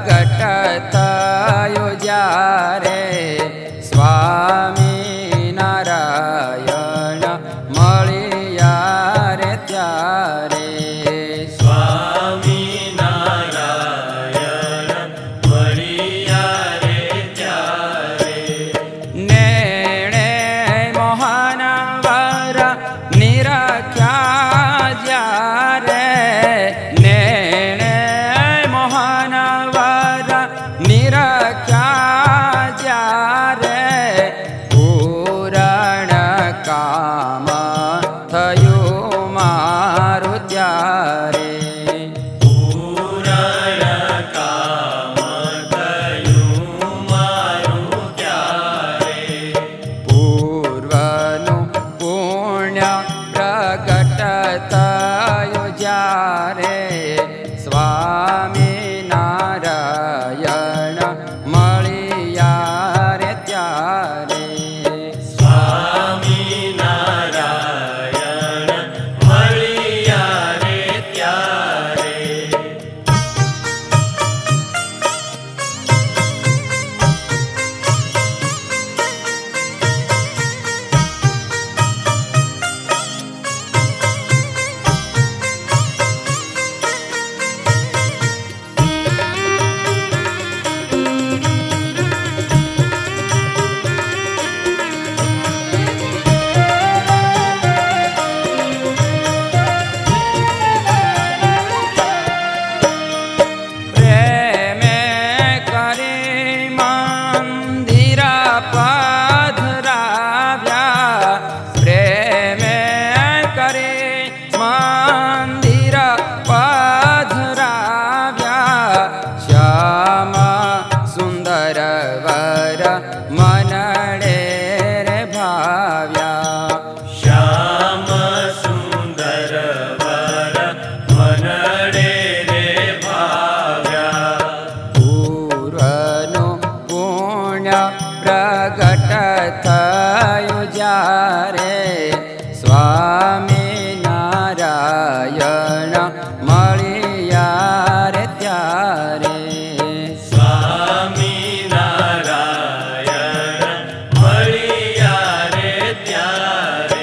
प्रकट थयो ज्यारे स्वामी नारायण मळिया रे त्यारे स्वामी नारायण मळिया रे त्यारे नेणे मोहन वर निरख्या ज्यारे नेणे मोहन वर निरख्या ज्यारे पूरण काम थयो मारु त्यारे पूरण काम थयो मारु त्यारे पूर्वनु पुण्य प्रकट थयो ज्यारे स्वामी नारायण मळिया रे त्यारे स्वामी नारायण मळिया रे त्यारे प्रेमे करे मंदिर पधराव्या प्रेमे करे मंदिर पधराव्या श्याम सुंदर वर मनडे रे भाव्या श्याम सुंदर वर मनडे रे भाव्या पूर्वनु पुण्य प्रकट थयो ज्यारे स्वामी नारायण मळिया रे त्यारे स्वामी नारायण मळिया रे त्यारे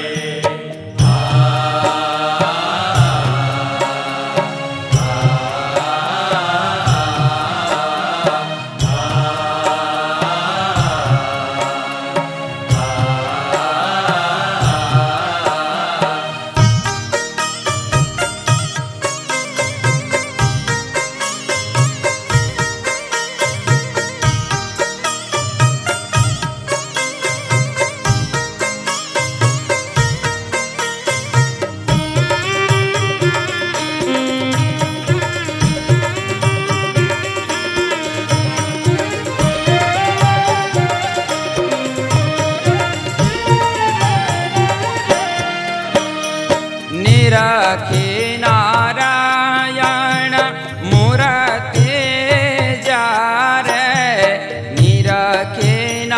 निरखी नारायण मूर्ति जारे निरखी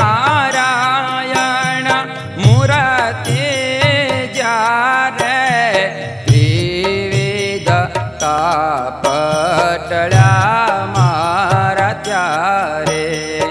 नारायण मूर्ति जारे त्रिविध तापटळ्या मारा त्यारे